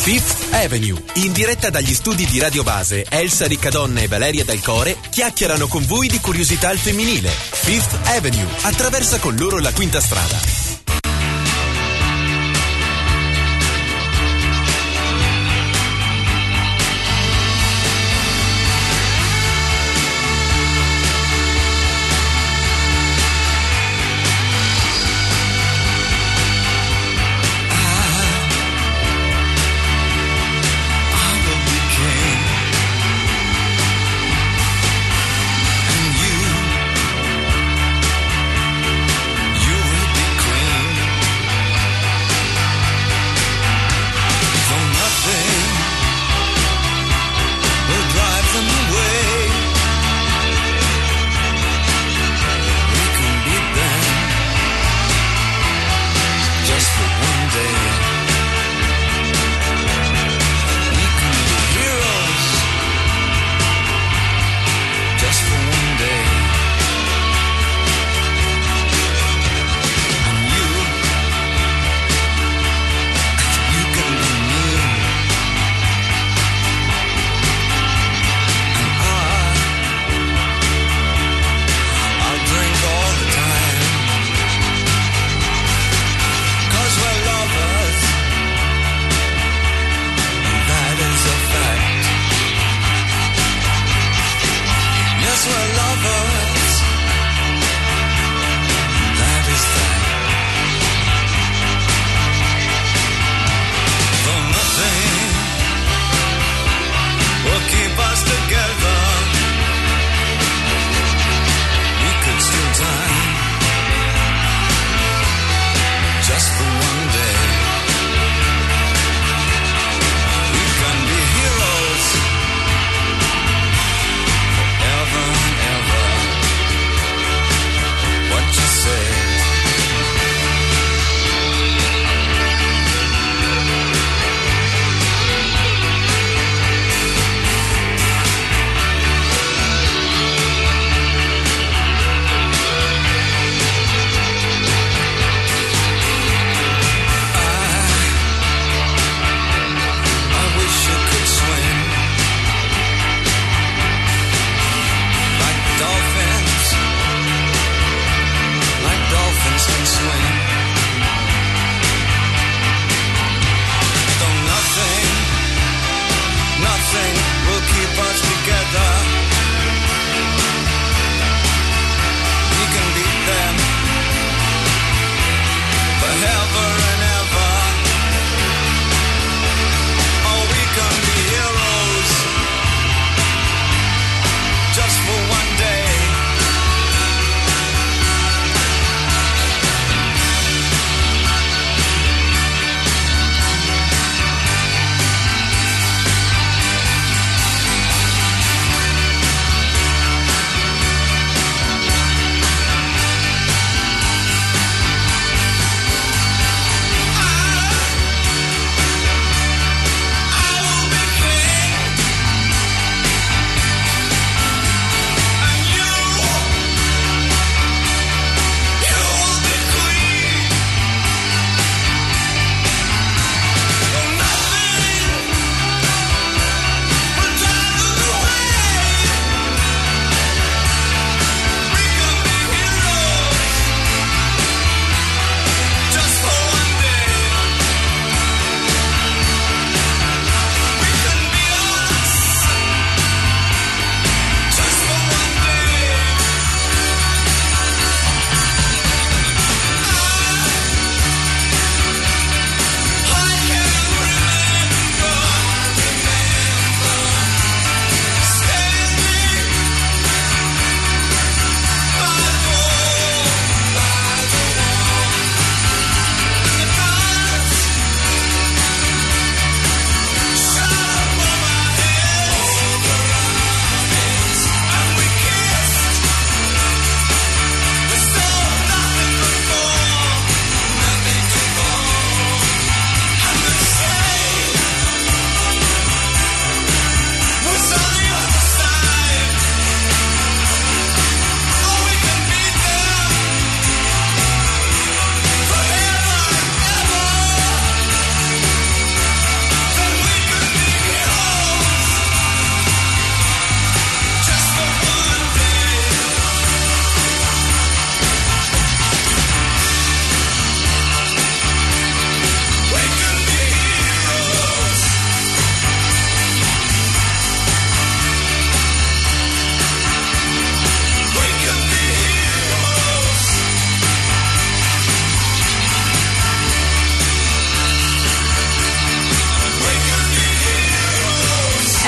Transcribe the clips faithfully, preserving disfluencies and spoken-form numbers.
Fifth Avenue, in diretta dagli studi di Radio Base, Elsa Riccadonna e Valeria Del Core chiacchierano con voi di curiosità al femminile. Fifth Avenue, attraversa con loro la quinta strada. You will be queen.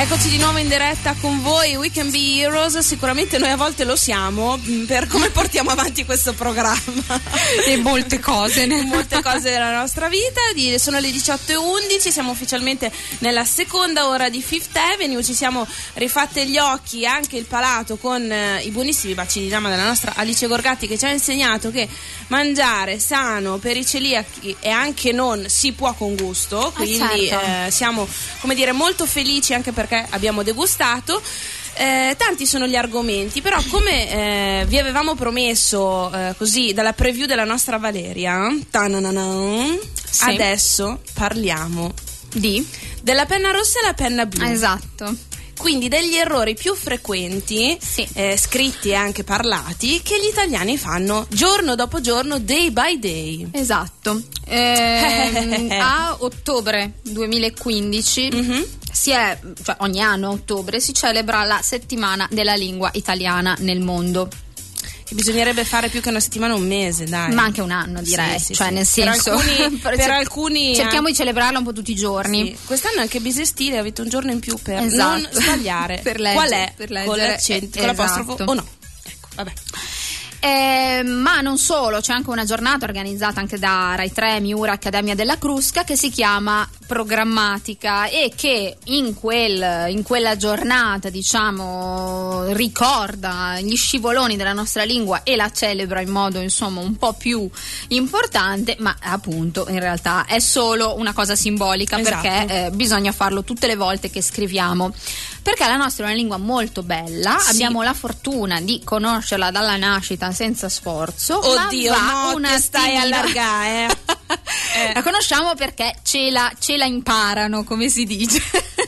Eccoci di nuovo in diretta con voi, We Can Be Heroes. Sicuramente noi a volte lo siamo per come portiamo avanti questo programma e molte cose molte cose della nostra vita. Sono le diciotto e undici, siamo ufficialmente nella seconda ora di Fifth Avenue. Ci siamo rifatte gli occhi e anche il palato con eh, i buonissimi bacini di lama della nostra Alice Gorgatti, che ci ha insegnato che mangiare sano per i celiaci e anche non si può con gusto, quindi ah, certo. eh, siamo, come dire, molto felici anche perché abbiamo degustato. Eh, tanti sono gli argomenti, però come eh, vi avevamo promesso eh, così dalla preview della nostra Valeria, sì. Adesso parliamo di della penna rossa e la penna blu. Esatto. Quindi degli errori più frequenti, sì. eh, scritti e anche parlati, che gli italiani fanno giorno dopo giorno, day by day. Esatto. Eh, a ottobre duemilaquindici mm-hmm. si è, cioè ogni anno a ottobre si celebra la settimana della lingua italiana nel mondo. Che bisognerebbe fare più che una settimana, un mese, dai. Ma anche un anno, direi. Sì, sì, cioè, sì. nel senso. Per alcuni, per cer- alcuni cerchiamo eh. di celebrarla un po' tutti i giorni. Sì. Quest'anno anche Bisestile avete un giorno in più per esatto. non sbagliare. per legge, qual è per leggere, con l'accento, con esatto. l'apostrofo o no. Ecco, vabbè. Eh, ma non solo, c'è anche una giornata organizzata anche da Rai tre, Miura, Accademia della Crusca, che si chiama Programmatica e che in, quel, in quella giornata, diciamo, ricorda gli scivoloni della nostra lingua e la celebra in modo, insomma, un po' più importante, ma appunto in realtà è solo una cosa simbolica, esatto. perché eh, bisogna farlo tutte le volte che scriviamo, perché la nostra è una lingua molto bella, sì. abbiamo la fortuna di conoscerla dalla nascita senza sforzo. Oddio, ma va no, una te stai allargare. eh. La conosciamo perché ce la, ce la imparano, come si dice.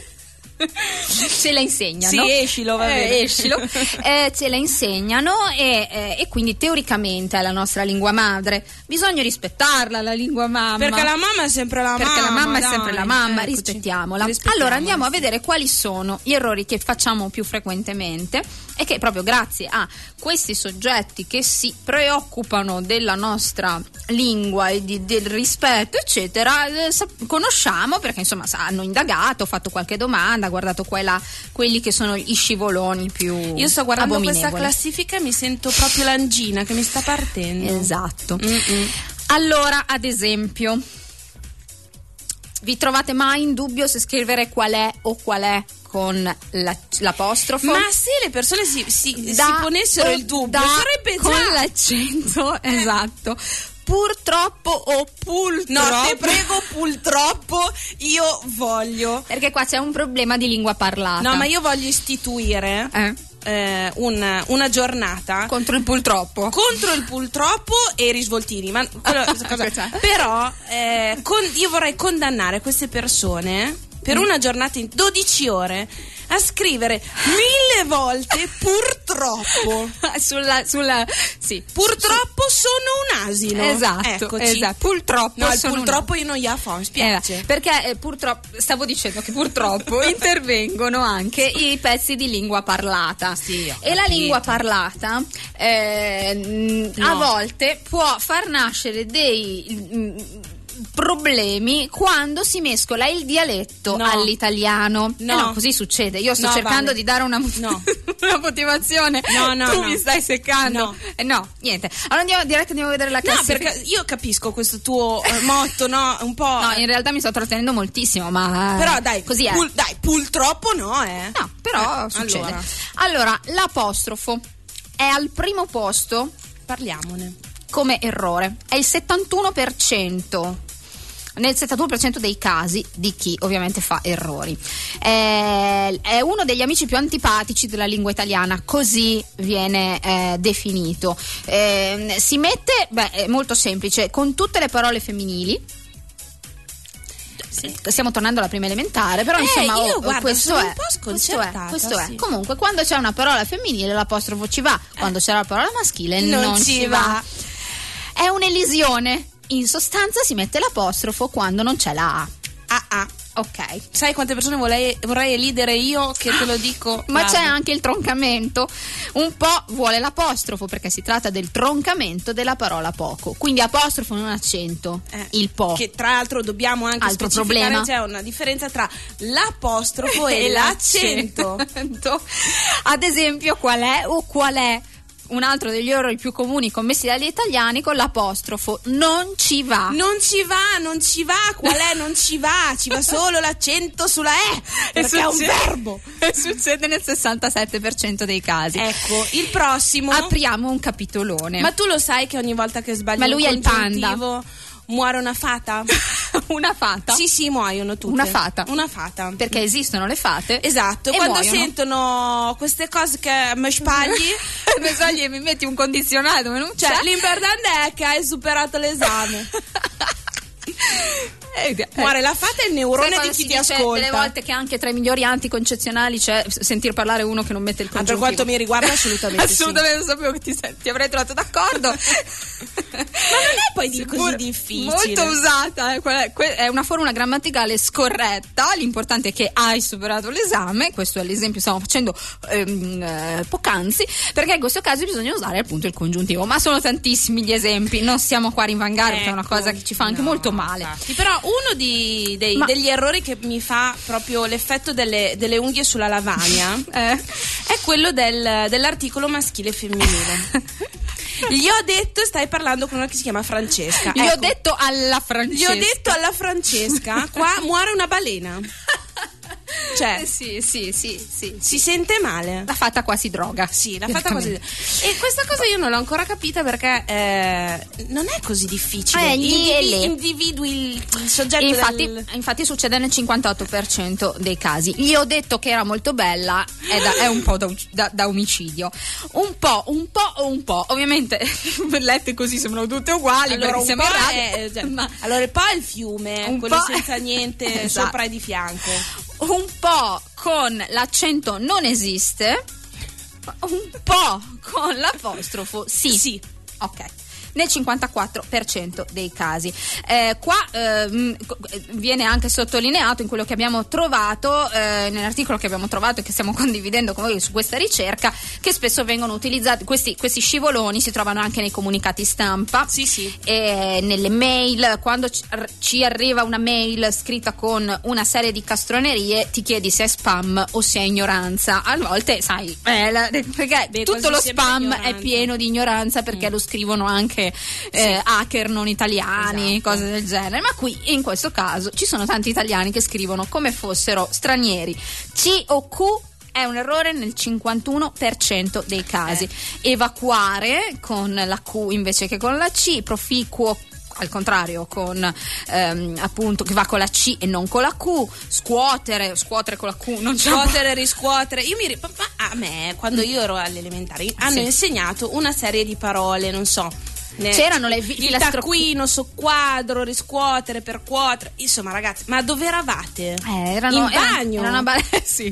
Ce la insegnano. Sì, escilo, va bene. Eh, escilo. Eh, ce la insegnano e, eh, e quindi teoricamente è la nostra lingua madre. Bisogna rispettarla, la lingua mamma. Perché la mamma è sempre la perché mamma. Perché la mamma dai, è sempre la mamma, eccoci. rispettiamola. rispettiamola. Allora andiamo a vedere quali sono gli errori che facciamo più frequentemente e che proprio grazie a questi soggetti che si preoccupano della nostra lingua e di, del rispetto eccetera eh, conosciamo, perché insomma hanno indagato, fatto qualche domanda, guardato qua e là quelli che sono gli scivoloni più abominevoli. Io sto guardando questa classifica e mi sento proprio l'angina che mi sta partendo. Esatto. Mm-mm. Allora, ad esempio, vi trovate mai in dubbio se scrivere qual è o qual è con la, l'apostrofo? Ma se le persone si, si, da, si ponessero il dubbio, sarebbe con già l'accento, esatto. Purtroppo o purtroppo. No, te prego, purtroppo io voglio. Perché qua c'è un problema di lingua parlata. No, ma io voglio istituire eh? Eh, un, una giornata contro il purtroppo. Contro il purtroppo e i risvoltini. Ma allora, cosa, però eh, con, io vorrei condannare queste persone per una giornata in dodici ore a scrivere mille volte purtroppo sulla, sulla sì purtroppo su, sono un asino. Esatto, Eccoci. esatto. Purtroppo no il sono purtroppo un... io non gli fa, mi spiace eh, perché eh, purtroppo stavo dicendo che purtroppo intervengono anche i pezzi di lingua parlata, sì, e la lingua parlata eh, no. a volte può far nascere dei problemi quando si mescola il dialetto no. all'italiano. No. Eh no, così succede. Io sto no, cercando vale. di dare una, no. una motivazione. No, no, tu no. mi stai seccando. No. Eh, no, niente. Allora andiamo direi che andiamo a vedere la classifica. No, perché io capisco questo tuo eh, motto, no? Un po'. No, in realtà mi sto trattenendo moltissimo, ma però dai, così è. Pul- dai, purtroppo no, eh. No, però eh, succede. Allora. allora, l'apostrofo è al primo posto. Parliamone. Come errore. È il settantuno per cento. Nel settantuno per cento dei casi di chi ovviamente fa errori. Eh, è uno degli amici più antipatici della lingua italiana, così viene eh, definito. Eh, si mette, beh, è molto semplice, con tutte le parole femminili. Sì. Stiamo tornando alla prima elementare, però eh, insomma io, oh, guarda, questo, sono è, un po' questo è questo sì. è comunque quando c'è una parola femminile l'apostrofo ci va, quando c'è la parola maschile non, non ci ci va. va. È un'elisione. In sostanza si mette l'apostrofo quando non c'è la A. Ah ah. Ok. Sai quante persone vorrei, vorrei elidere io che te lo dico? Ma Guarda. c'è anche il troncamento. Un po' vuole l'apostrofo perché si tratta del troncamento della parola poco. Quindi apostrofo non accento, Eh, il po'. Che tra l'altro dobbiamo anche Altro specificare, problema. c'è una differenza tra l'apostrofo e l'accento. Ad esempio, qual è o qual è un altro degli errori più comuni commessi dagli italiani con l'apostrofo? Non ci va. Non ci va, non ci va, qual è? Non ci va, ci va solo l'accento sulla E, perché è un verbo. E succede nel sessantasette per cento dei casi. Ecco, il prossimo. Apriamo un capitolone. Ma tu lo sai che ogni volta che sbagli Ma lui un è il panda. congiuntivo muore una fata? Una fata? Sì, sì, muoiono tutte. Una fata. Una fata. Perché esistono le fate. Esatto, e quando muoiono. sentono queste cose che mi spagli, mi sbagli e mi metti un condizionale dove non cioè c'è. l'importante è che hai superato l'esame. Eh, Muore la fata e il neurone sai di quando chi si ti dice ascolta. delle volte che anche tra i migliori anticoncezionali c'è sentir parlare uno che non mette il Ah, per congiuntivo. quanto mi riguarda assolutamente assolutamente non sapevo che ti, ti avrei trovato d'accordo. Ma non è poi di così Mol- difficile. Molto usata, eh, quella- que- è una formula grammaticale scorretta. L'importante è che hai superato l'esame. Questo è l'esempio che stiamo facendo ehm, eh, poc'anzi, perché in questo caso bisogna usare appunto il congiuntivo. Ma sono tantissimi gli esempi, non stiamo qua a rinvangare, perché è una Ecco. cosa che ci fa anche No, molto male. infatti. Però uno di- dei- Ma- degli errori che mi fa proprio l'effetto delle, delle unghie sulla lavagna Eh. è quello del- dell'articolo maschile e femminile. Gli ho detto, stai parlando con una che si chiama Francesca. Gli ho Ecco, detto alla gli Francesca. ho detto alla Francesca, qua muore una balena. Cioè, Eh, sì, sì, sì, sì. si sente male. La fata qua si droga. Sì, l'ha fatta così. E questa cosa io non l'ho ancora capita perché eh, non è così difficile. Eh, gli e Indivi- le. individui il, il soggetto Infatti, del... infatti succede nel cinquantotto per cento dei casi. Gli ho detto che era molto bella, è, da- è un po' da, uc- da- da omicidio. Un po', un po' o un po'. Ovviamente lette così sembrano tutte uguali, Allora, perché un siamo po' in radio, è, cioè, ma allora il po' è il fiume, Un quello po'- senza niente Esatto. sopra e di fianco. un po' con l'accento non esiste, un po' con l'apostrofo sì. Sì. Ok. Nel cinquantaquattro per cento dei casi. Eh, qua ehm, viene anche sottolineato in quello che abbiamo trovato, eh, nell'articolo che abbiamo trovato e che stiamo condividendo con voi su questa ricerca, che spesso vengono utilizzati, questi, questi scivoloni si trovano anche nei comunicati stampa, Sì, sì. e nelle mail. Quando ci, ci arriva una mail scritta con una serie di castronerie, ti chiedi se è spam o se è ignoranza. A volte, sai, eh, la- perché Beh, tutto quasi lo sempre spam ignoranza. è pieno di ignoranza, perché Mm. lo scrivono anche eh, hacker non italiani, Esatto. cose del genere. Ma qui in questo caso ci sono tanti italiani che scrivono come fossero stranieri. C o Q è un errore nel cinquantuno per cento dei casi. Evacuare con la Q invece che con la C, proficuo al contrario con ehm, appunto che va con la C e non con la Q, scuotere, scuotere con la Q, non c'è Scuotere, riscuotere. Io mi ri- ma a me, quando io ero alle elementari, hanno Sì. insegnato una serie di parole, non so. Ne- C'erano le vi- il filastro- taccuino, socquadro, riscuotere, percuotere. Insomma, ragazzi, ma dove eravate? Eh, erano, in bagno. Erano, erano ba- sì.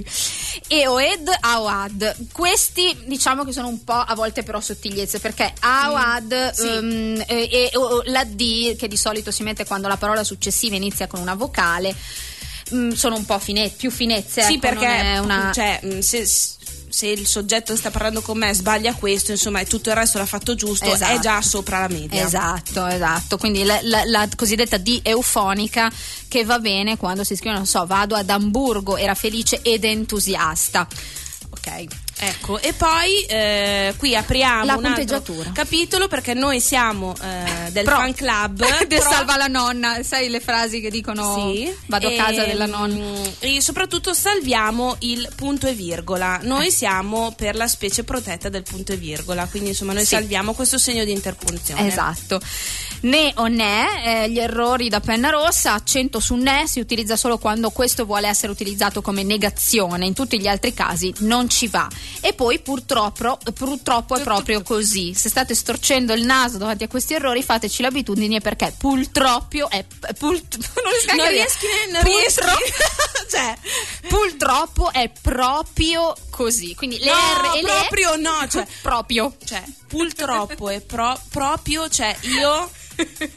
E oed, aoad. Questi diciamo che sono un po' a volte però sottigliezze, perché aoad Sì. ehm, e, e- o- la D, che di solito si mette quando la parola successiva inizia con una vocale, mh, sono un po' fine- più finezze. Sì, ecco, perché non è una... cioè, mh, se, se il soggetto che sta parlando con me sbaglia questo, insomma, e tutto il resto l'ha fatto giusto, Esatto. è già sopra la media. Esatto, esatto. Quindi la, la- la cosiddetta D eufonica, che va bene quando si scrive, non so, vado ad Amburgo, era felice ed entusiasta. Ok. Ecco, e poi eh, qui apriamo La un altro punteggiatura. capitolo, perché noi siamo eh, del Pro. fan club Del pro- salva la nonna, sai le frasi che dicono Sì, vado a casa e, della nonna. e soprattutto salviamo il punto e virgola. Noi siamo per la specie protetta del punto e virgola, quindi insomma noi Sì. salviamo questo segno di interpunzione. Esatto. Ne o ne, eh, gli errori da penna rossa, accento su ne si utilizza solo quando questo vuole essere utilizzato come negazione, in tutti gli altri casi non ci va. E poi purtroppo, purtroppo è proprio così. Se state storcendo il naso davanti a questi errori, fateci l'abitudine, perché purtroppo è pult- non riesco Non neanche a dire. riesci, non riesci. Purtro- Cioè, purtroppo è proprio così. Quindi le no, R e le proprio no, cioè, proprio. cioè purtroppo è pro- proprio, cioè io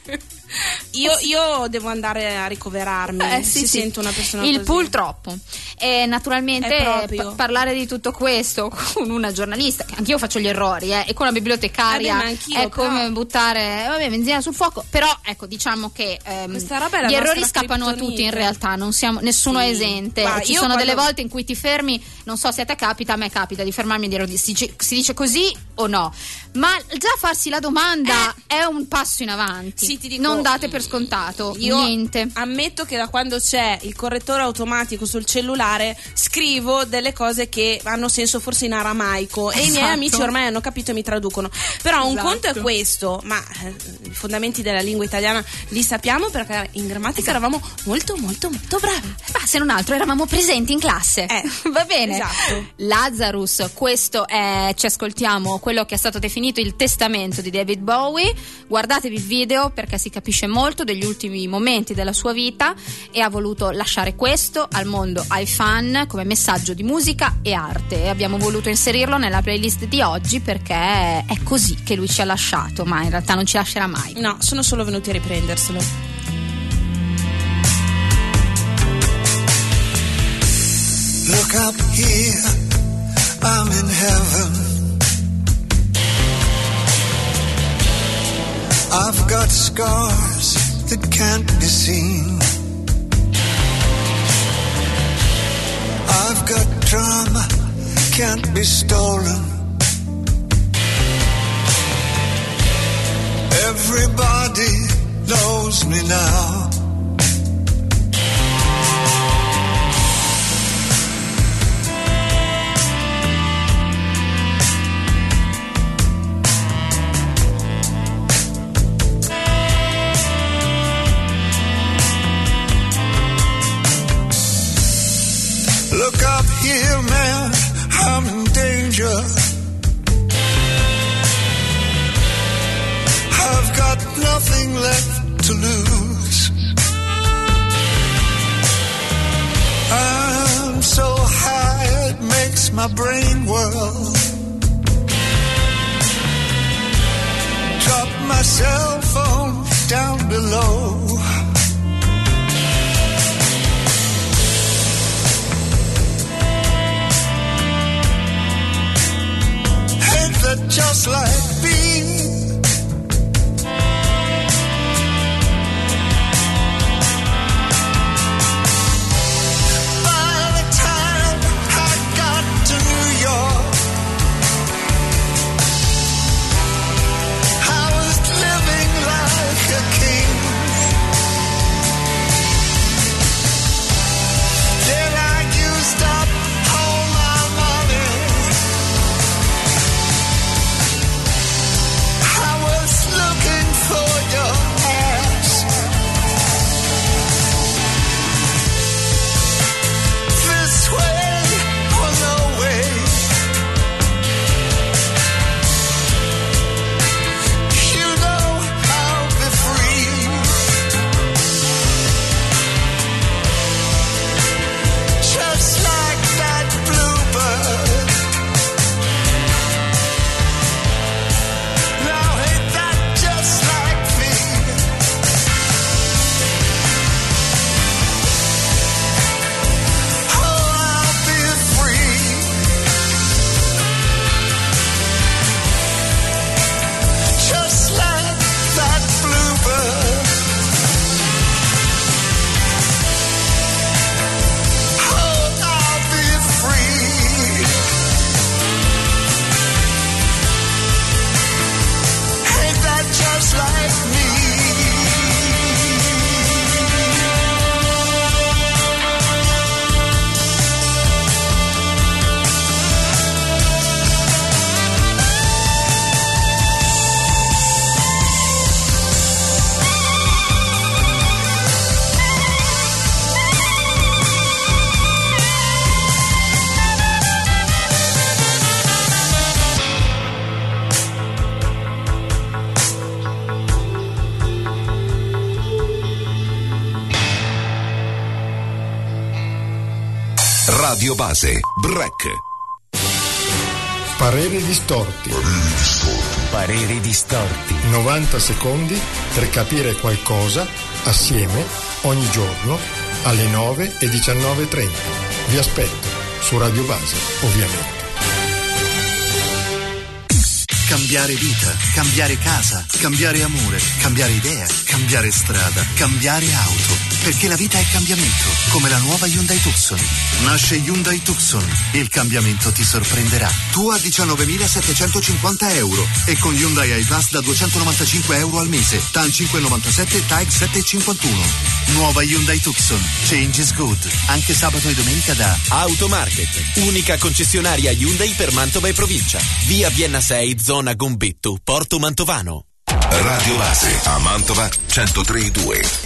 Io, io devo andare a ricoverarmi eh, sì, se sì. sento una persona il così. purtroppo. E naturalmente p- parlare di tutto questo con una giornalista, che anch'io faccio gli errori, eh, e con una bibliotecaria eh beh, è come però... buttare vabbè, benzina sul fuoco. Però ecco, diciamo che ehm, gli errori scappano a tutti in realtà, non siamo, nessuno sì. è esente. Bah, ci sono quando... delle volte in cui ti fermi, non so se a te capita, a me capita di fermarmi e dire si dice, si dice così o no, ma già farsi la domanda eh. è un passo in avanti. Sì, ti dico, non date per scontato io niente. Ammetto che da quando c'è il correttore automatico sul cellulare scrivo delle cose che hanno senso forse in aramaico, esatto. E i miei amici ormai hanno capito e mi traducono. Però un esatto. conto è questo, ma eh, i fondamenti della lingua italiana li sappiamo perché in grammatica esatto. eravamo molto molto molto bravi. Ma se non altro eravamo presenti in classe. Eh, va bene. Esatto. Lazarus, questo è, ci ascoltiamo quello che è stato definito il testamento di David Bowie. Guardatevi il video perché si capisce molto degli ultimi momenti della sua vita e ha voluto lasciare questo al mondo, ai fan, come messaggio di musica e arte, e abbiamo voluto inserirlo nella playlist di oggi perché è così che lui ci ha lasciato, ma in realtà non ci lascerà mai. No, sono solo venuti a riprenderselo. Look up here, I'm in heaven. I've got scars that can't be seen. I've got drama, can't be stolen. Everybody knows me now. Look up here, man, I'm in danger. I've got nothing left to lose. I'm so high it makes my brain whirl. Drop my cell phone down below. Just like me. By the time I got to New York, I was living like a king. Then I used up all my money. Looking for your ass. This way or no way. You know I'll be free. Just like that bluebird. Now ain't that just like me? Oh, I'll be free. Just like that bluebird. Oh, I'll be free. Ain't that just like me? Radio Base, Break. Pareri distorti. Pareri distorti. novanta secondi per capire qualcosa assieme ogni giorno alle nove e diciannove e trenta. Vi aspetto su Radio Base, ovviamente. Cambiare vita, cambiare casa, cambiare amore, cambiare idea, cambiare strada, cambiare auto. Perché la vita è cambiamento, come la nuova Hyundai Tucson. Nasce Hyundai Tucson, il cambiamento ti sorprenderà. Tu a diciannovemilasettecentocinquanta euro e con Hyundai iPlus da duecentonovantacinque euro al mese. T A N cinque virgola novantasette, T A E sette virgola cinquantuno. Nuova Hyundai Tucson, change is good. Anche sabato e domenica da Automarket, unica concessionaria Hyundai per Mantova e provincia. Via Vienna sei, zona Gombetto, Porto Mantovano. Radio Base a Mantova centotré virgola due.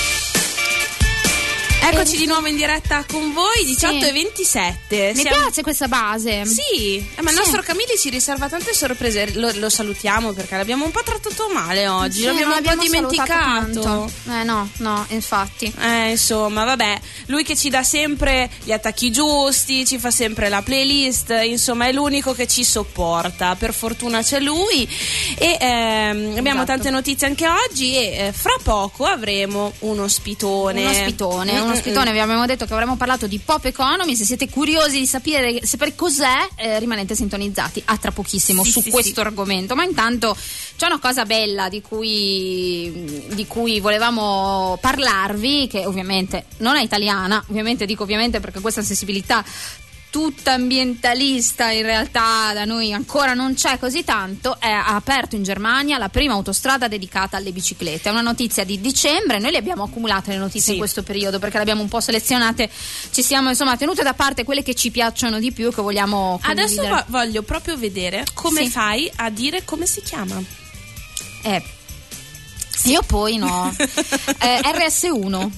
Eccoci di nuovo in diretta con voi, diciotto Sì. e ventisette. Mi Siamo... piace questa base. Sì, eh, ma il Sì. nostro Camilli ci riserva tante sorprese. Lo, lo salutiamo perché l'abbiamo un po' trattato male oggi. Sì, l'abbiamo non un po' l'abbiamo salutato dimenticato. tanto. Eh no, no, infatti. Eh, insomma, vabbè, lui che ci dà sempre gli attacchi giusti, ci fa sempre la playlist, insomma, è l'unico che ci sopporta. Per fortuna c'è lui. E ehm, abbiamo Esatto. tante notizie anche oggi. E eh, fra poco avremo un ospitone. Uno spitone, Mm, uno mm, spitone, mm. vi abbiamo detto che avremmo parlato di Pop Economy. Se siete curiosi di sapere, sapere cos'è, eh, rimanete sintonizzati a tra pochissimo Sì, su sì, questo sì. argomento. Ma intanto c'è una cosa bella di cui, di cui volevamo parlarvi, che ovviamente non è italiana, ovviamente dico ovviamente perché questa sensibilità tutta ambientalista in realtà da noi ancora non c'è così tanto. È ha aperto in Germania la prima autostrada dedicata alle biciclette. È una notizia di dicembre, noi le abbiamo accumulate le notizie Sì. in questo periodo perché le abbiamo un po' selezionate, ci siamo insomma tenute da parte quelle che ci piacciono di più, che vogliamo Adesso condividere. vo- voglio proprio vedere come Sì. fai a dire come si chiama. Eh, io poi no. eh, R S uno.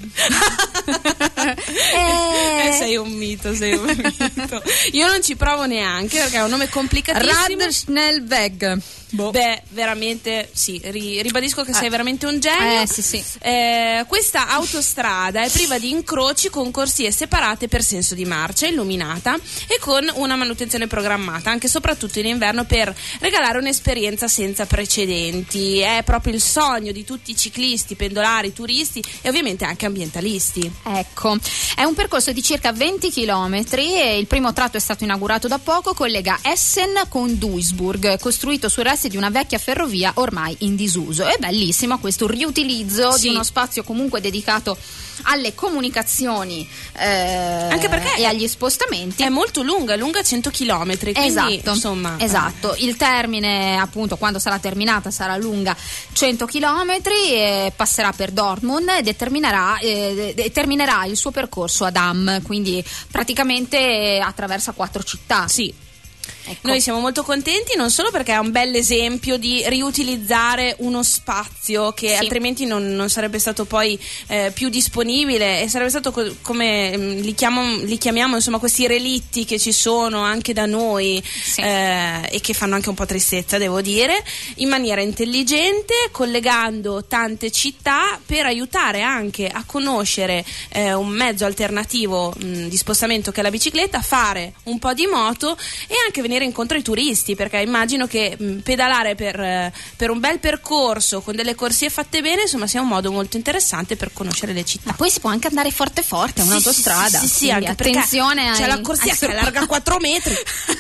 Eh, sei un mito, sei un mito. Io non ci provo neanche perché è un nome complicatissimo. Radschnellweg. Boh. Beh, veramente sì, ri- ribadisco che sei Eh. veramente un genio. Eh, sì, sì. Eh, questa autostrada è priva di incroci, con corsie separate per senso di marcia, illuminata e con una manutenzione programmata, anche e soprattutto in inverno, per regalare un'esperienza senza precedenti. È proprio il sogno di tutti i ciclisti, pendolari, turisti e ovviamente anche ambientalisti. Ecco, è un percorso di circa venti chilometri e il primo tratto è stato inaugurato da poco, collega Essen con Duisburg, costruito sui resti di una vecchia ferrovia ormai in disuso. È bellissimo questo riutilizzo Sì. di uno spazio comunque dedicato alle comunicazioni eh, Anche perché e agli spostamenti. È molto lunga, è lunga cento chilometri, quindi Esatto, insomma, esatto. Il termine, appunto, quando sarà terminata, sarà lunga cento chilometri e passerà per Dortmund e determinerà, eh, de- terminerà il suo percorso ad Hamm, quindi praticamente attraversa quattro città. sì. Ecco. Noi siamo molto contenti, non solo perché è un bel esempio di riutilizzare uno spazio che Sì. altrimenti non, non sarebbe stato poi eh, più disponibile, e sarebbe stato co- come mm, li, chiamo- li chiamiamo, insomma, questi relitti che ci sono anche da noi, Sì. eh, e che fanno anche un po' tristezza, devo dire, in maniera intelligente, collegando tante città per aiutare anche a conoscere eh, un mezzo alternativo mh, di spostamento che è la bicicletta, fare un po' di moto e anche venire incontro ai turisti, perché immagino che mh, pedalare per, eh, per un bel percorso con delle corsie fatte bene, insomma, sia un modo molto interessante per conoscere le città. Ma poi si può anche andare forte forte, è Sì, un'autostrada. sì, sì, sì, quindi anche perché attenzione c'è ai- la corsia ai che è larga quattro metri.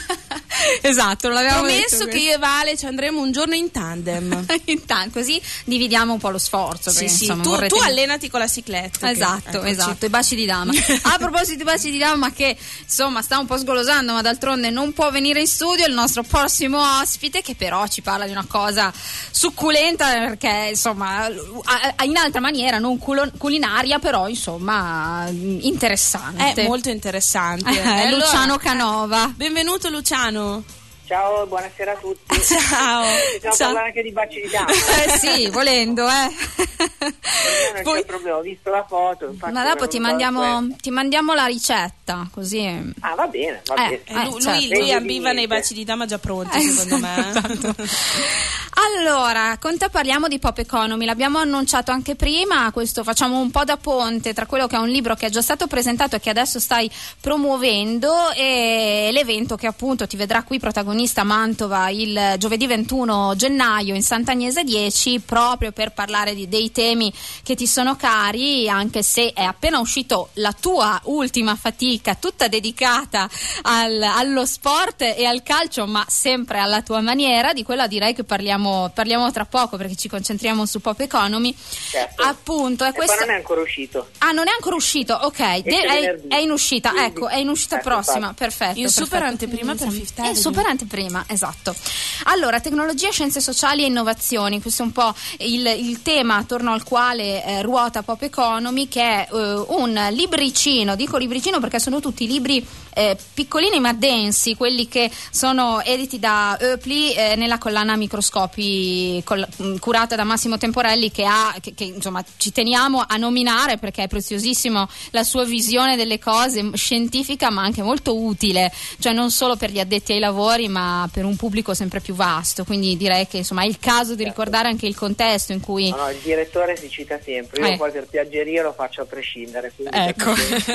Esatto, non l'abbiamo Promesso detto che io e Vale ci andremo un giorno in tandem. Intanto, così dividiamo un po' lo sforzo. Sì, perché, sì, insomma, tu, vorrete- tu allenati con la cicletta. che- Esatto, eccoci. esatto, i baci di dama. A proposito di baci di dama, che insomma sta un po' sgolosando, ma d'altronde non può venire in studio, il nostro prossimo ospite, che però ci parla di una cosa succulenta, perché insomma a- a- in altra maniera, non culo- culinaria, però insomma interessante. È molto interessante. Eh, E allora- Luciano Canova. Benvenuto Luciano. Ciao, buonasera a tutti. Ciao. Possiamo Ciao. parlare anche di baci di dama. Eh sì, volendo, eh. Non Poi- c'è problema, ho visto la foto. infatti Ma ero dopo ti venuto al mandiamo, questo. ti mandiamo la ricetta, così. Ah, va bene, va Eh, bene. Eh, lui, certo. lui, lui Meglio di ambiva nei niente. baci di dama già pronti, Eh, secondo me. esatto. Allora, con te parliamo di Pop Economy, l'abbiamo annunciato anche prima, questo facciamo un po' da ponte tra quello che è un libro che è già stato presentato e che adesso stai promuovendo e l'evento che appunto ti vedrà qui protagonista protagonista a Mantova il giovedì ventuno gennaio in Sant'Agnese dieci, proprio per parlare di, dei temi che ti sono cari, anche se è appena uscito la tua ultima fatica, tutta dedicata al, allo sport e al calcio, ma sempre alla tua maniera. Di quella direi che parliamo, parliamo tra poco, perché ci concentriamo su Pop Economy. Certo. Appunto, è e questo... poi non è ancora uscito. Ah, non è ancora uscito, ok. De- è, è in uscita, Quindi, ecco, è in uscita ecco, prossima, infatti. perfetto. In perfetto. super anteprima per Fifth Avenue. In super anteprima, esatto. Allora, tecnologia, scienze sociali e innovazioni, questo è un po' il, il tema attorno al quale eh, ruota Pop Economy, che è eh, un libricino, dico libricino perché sono tutti libri eh, piccolini ma densi, quelli che sono editi da Eupli eh, nella collana Microscopi col, curata da Massimo Temporelli, che ha che, che insomma ci teniamo a nominare perché è preziosissimo la sua visione delle cose, scientifica ma anche molto utile, cioè non solo per gli addetti ai lavori ma per un pubblico sempre più vasto, quindi direi che insomma è il caso di ricordare anche il contesto in cui no, no, il direttore si cita sempre, io eh. poi per piaggeria lo faccio a prescindere, ecco.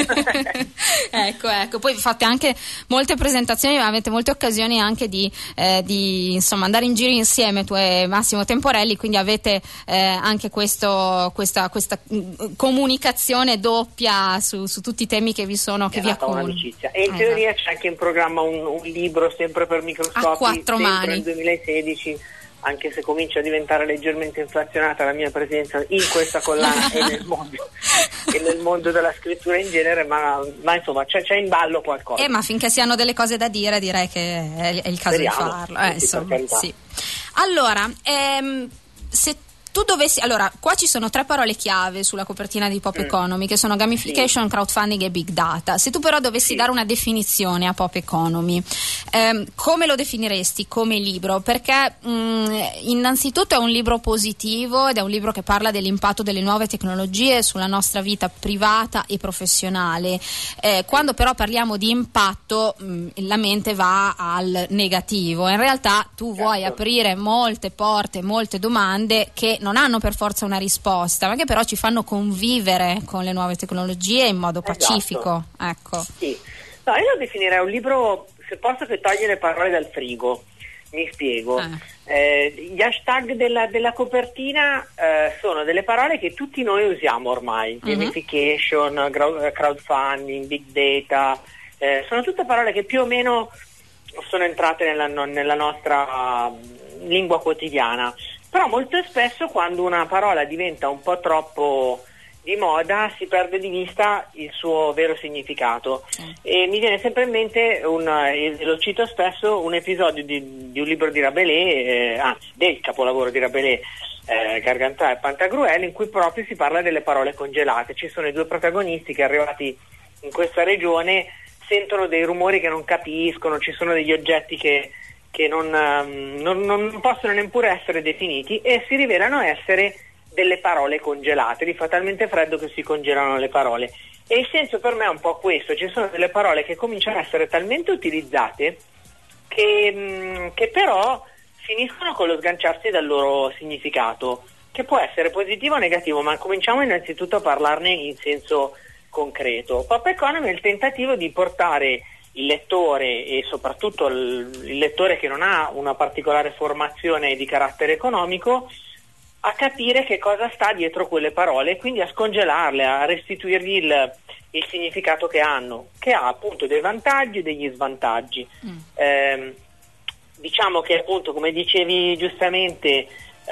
ecco ecco poi fate anche molte presentazioni, avete molte occasioni anche di, eh, di insomma andare in giro insieme tu e Massimo Temporelli, quindi avete eh, anche questo questa, questa comunicazione doppia su, su tutti i temi che vi sono, che è vi nata accomunano. un'amicizia. E in teoria c'è anche in programma un, un libro sempre per Microscopi, a quattro sempre mani nel duemilasedici, anche se comincia a diventare leggermente inflazionata la mia presenza in questa collana e nel mondo e nel mondo della scrittura in genere, ma, ma insomma c'è, c'è in ballo qualcosa. Eh, ma finché si hanno delle cose da dire direi che è, è il caso Speriamo, di farlo. Eh, sì, insomma, per carità. sì. Allora, ehm, se tu dovessi, allora qua ci sono tre parole chiave sulla copertina di Pop Mm. Economy, che sono gamification, Sì. crowdfunding e big data. Se tu però dovessi Sì. dare una definizione a Pop Economy, ehm, come lo definiresti come libro? Perché mh, innanzitutto è un libro positivo ed è un libro che parla dell'impatto delle nuove tecnologie sulla nostra vita privata e professionale. Eh, quando però parliamo di impatto mh, la mente va al negativo. In realtà tu vuoi Certo. aprire molte porte, molte domande che non hanno per forza una risposta, ma che però ci fanno convivere con le nuove tecnologie in modo Esatto. pacifico. Ecco. Sì. No, io lo definirei un libro, se posso, che toglie le parole dal frigo. Mi spiego. Ah. Eh, gli hashtag della, della copertina eh, sono delle parole che tutti noi usiamo ormai. Mhm. Gamification, grow- crowdfunding, big data, eh, sono tutte parole che più o meno sono entrate nella, no- nella nostra uh, lingua quotidiana. Però molto spesso quando una parola diventa un po' troppo di moda si perde di vista il suo vero significato. Sì. E mi viene sempre in mente, un, e lo cito spesso, un episodio di, di un libro di Rabelais, eh, anzi del capolavoro di Rabelais, eh, Gargantua e Pantagruel, in cui proprio si parla delle parole congelate. Ci sono i due protagonisti che, arrivati in questa regione, sentono dei rumori che non capiscono, ci sono degli oggetti che che non, um, non, non possono neppure essere definiti e si rivelano essere delle parole congelate, di fa talmente freddo che si congelano le parole. E il senso per me è un po' questo: ci sono delle parole che cominciano a essere talmente utilizzate che, mh, che però finiscono con lo sganciarsi dal loro significato, che può essere positivo o negativo, ma cominciamo innanzitutto a parlarne in senso concreto. Pop Economy è il tentativo di portare il lettore, e soprattutto il, il lettore che non ha una particolare formazione di carattere economico, a capire che cosa sta dietro quelle parole e quindi a scongelarle, a restituirgli il, il significato che hanno, che ha appunto dei vantaggi e degli svantaggi. Mm. Eh, diciamo che appunto, come dicevi giustamente,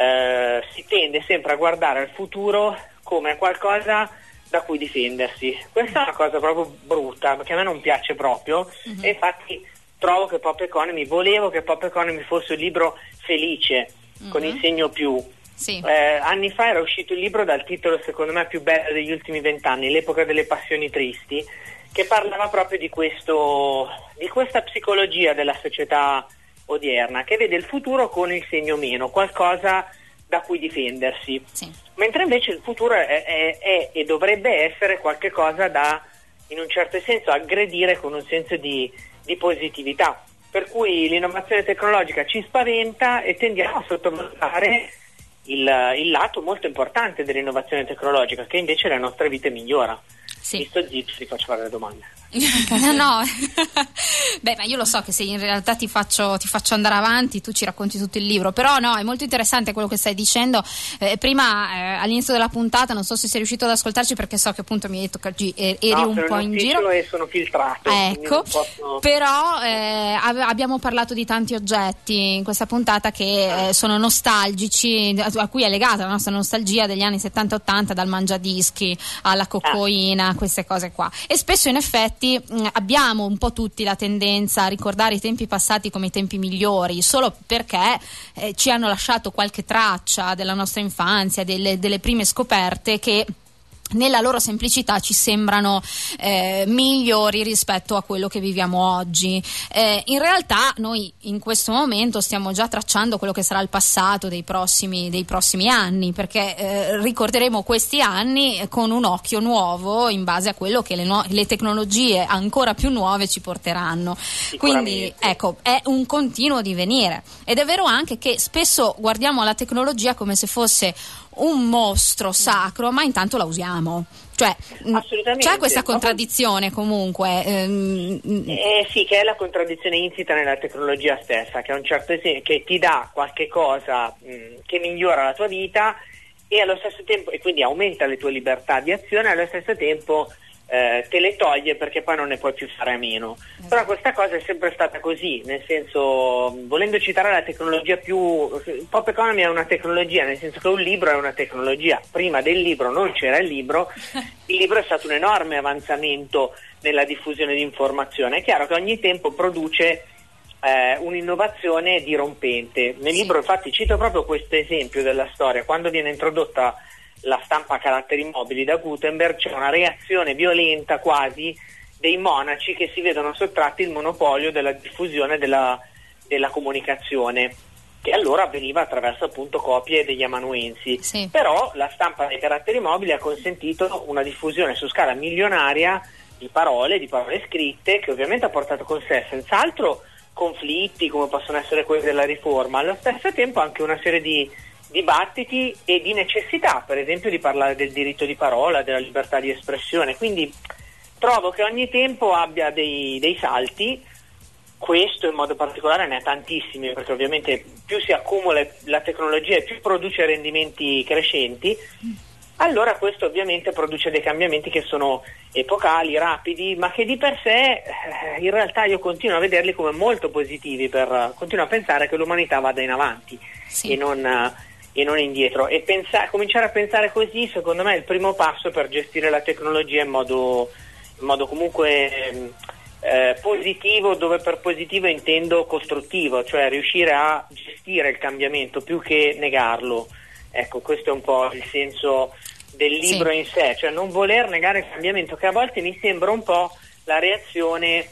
eh, si tende sempre a guardare al futuro come a qualcosa da cui difendersi. Questa è una cosa proprio brutta, perché a me non piace proprio, mm-hmm. e infatti trovo che Pop Economy, volevo che Pop Economy fosse un libro felice, mm-hmm. con il segno più. Sì. Eh, anni fa era uscito il libro dal titolo secondo me più bello degli ultimi vent'anni, L'epoca delle passioni tristi, che parlava proprio di questo, di questa psicologia della società odierna, che vede il futuro con il segno meno, qualcosa da cui difendersi. Sì. Mentre invece il futuro è, è, è e dovrebbe essere qualche cosa da, in un certo senso, aggredire con un senso di, di positività. Per cui l'innovazione tecnologica ci spaventa e tendiamo a sottovalutare il, il lato molto importante dell'innovazione tecnologica, che invece la nostra vita migliora. Sì. Visto Zip, ti faccio fare le domande. No, beh, ma io lo so che se in realtà ti faccio, ti faccio andare avanti, tu ci racconti tutto il libro, però no, è molto interessante quello che stai dicendo. Eh, prima eh, all'inizio della puntata, non so se sei riuscito ad ascoltarci, perché so che appunto mi hai detto che oggi eri no, un po' in giro e sono filtrato, ecco, posso... però eh, abbiamo parlato di tanti oggetti in questa puntata che eh, sono nostalgici, a cui è legata la nostra nostalgia degli anni settanta ottanta, dal mangiadischi alla coccoina, ah. queste cose qua, e spesso in effetti mh, abbiamo un po' tutti la tendenza a ricordare i tempi passati come i tempi migliori, solo perché eh, ci hanno lasciato qualche traccia della nostra infanzia, delle, delle prime scoperte che nella loro semplicità ci sembrano eh, migliori rispetto a quello che viviamo oggi. Eh, in realtà noi in questo momento stiamo già tracciando quello che sarà il passato dei prossimi, dei prossimi anni, perché eh, ricorderemo questi anni con un occhio nuovo in base a quello che le, nu- le tecnologie ancora più nuove ci porteranno. Quindi ecco, è un continuo divenire, ed è vero anche che spesso guardiamo la tecnologia come se fosse un mostro sacro, ma intanto la usiamo, cioè c'è questa contraddizione comunque. Ehm... Eh sì, che è la contraddizione insita nella tecnologia stessa, che a un certo esempio che ti dà qualche cosa mh, che migliora la tua vita e allo stesso tempo, e quindi aumenta le tue libertà di azione, e allo stesso tempo eh, te le toglie perché poi non ne puoi più fare a meno. Esatto. Però questa cosa è sempre stata così, nel senso, volendo citare la tecnologia più... Pop Economy è una tecnologia, nel senso che un libro è una tecnologia. Prima del libro non c'era il libro, il libro è stato un enorme avanzamento nella diffusione di informazione. È chiaro che ogni tempo produce eh, un'innovazione dirompente. Nel libro infatti cito proprio questo esempio della storia: quando viene introdotta la stampa a caratteri mobili da Gutenberg, c'è una reazione violenta quasi dei monaci che si vedono sottratti il monopolio della diffusione della, della comunicazione, che allora avveniva attraverso appunto copie degli amanuensi. Sì. Però la stampa dei caratteri mobili ha consentito una diffusione su scala milionaria di parole, di parole scritte, che ovviamente ha portato con sé senz'altro conflitti come possono essere quelli della riforma, allo stesso tempo anche una serie di dibattiti e di necessità, per esempio, di parlare del diritto di parola, della libertà di espressione. Quindi trovo che ogni tempo abbia dei, dei salti. Questo in modo particolare ne ha tantissimi, perché ovviamente più si accumula la tecnologia e più produce rendimenti crescenti, allora questo ovviamente produce dei cambiamenti che sono epocali, rapidi, ma che di per sé in realtà io continuo a vederli come molto positivi, per continuo a pensare che l'umanità vada in avanti, sì, e non e non indietro, e pensare, cominciare a pensare così, secondo me, è il primo passo per gestire la tecnologia in modo, in modo comunque eh, positivo, dove per positivo intendo costruttivo, cioè riuscire a gestire il cambiamento più che negarlo. Ecco, questo è un po' il senso del libro, sì, in sé, cioè non voler negare il cambiamento, che a volte mi sembra un po' la reazione